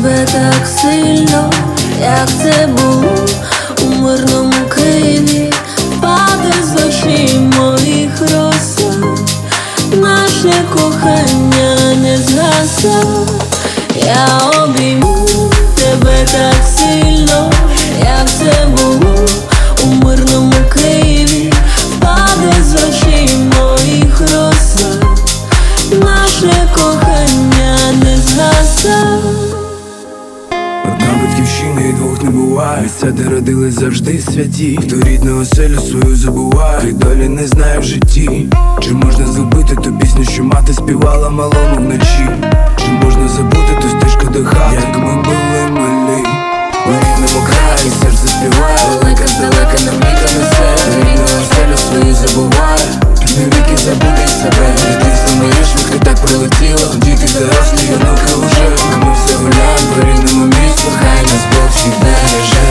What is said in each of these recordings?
тебе так сильно, як це було у мирному Києві. Впаде з очей моїх роса, наше кохання не згаса. Я обійму тебе так сильно, як це було у мирному Києві. Впаде з очей моїх роса, наше кохання не згаса. Одна батьківщина і двох не буває. Місця, де родились завжди святі. Хто рідну оселю свою забуває, і долі не знає в житті. Чи можна забути ту пісню, що мати співала малому вночі? Чи можна забути ту стежку до хати, як ми були малі? У рідному краї серце співає, далека здалека нам віка несе. Рідну оселю свою забуває, не віки забути себе. Дитинство моє швидко так пролетіло. Діти дорослі, онуки уже. А ми все гуляємо по рідному місту. Хай нас Бог всіх береже.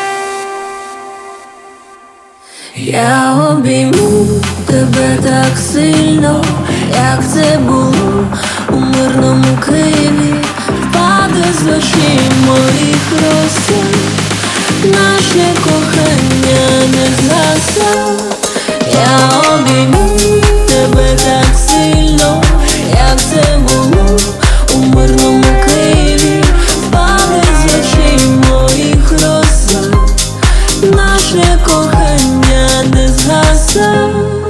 Я обійму тебе так сильно, як це було у мирному Києві. Впаде з очей моїх роса, наше кохання не згаса. Я обійму тебе так сильно, як це було у мирному Києві. Впаде з очей моїх роса, наше кохання не згаса.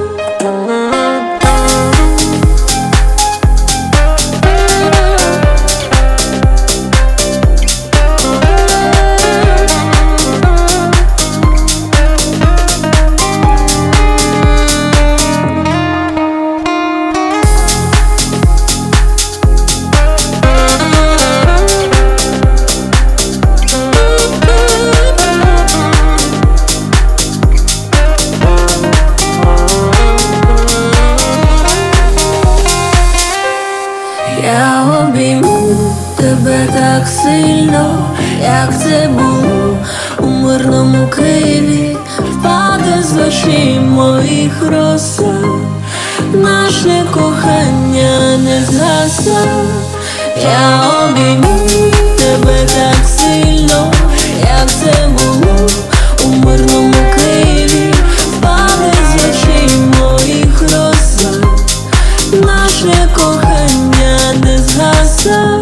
Я обійму тебе так сильно, як це було у мирному Києві. Впаде з очей моїх роса, наше кохання не згаса. Я обійму тебе так сильно, як це було у мирному Києві. Впаде з очей моїх роса, наше кохання не згаса.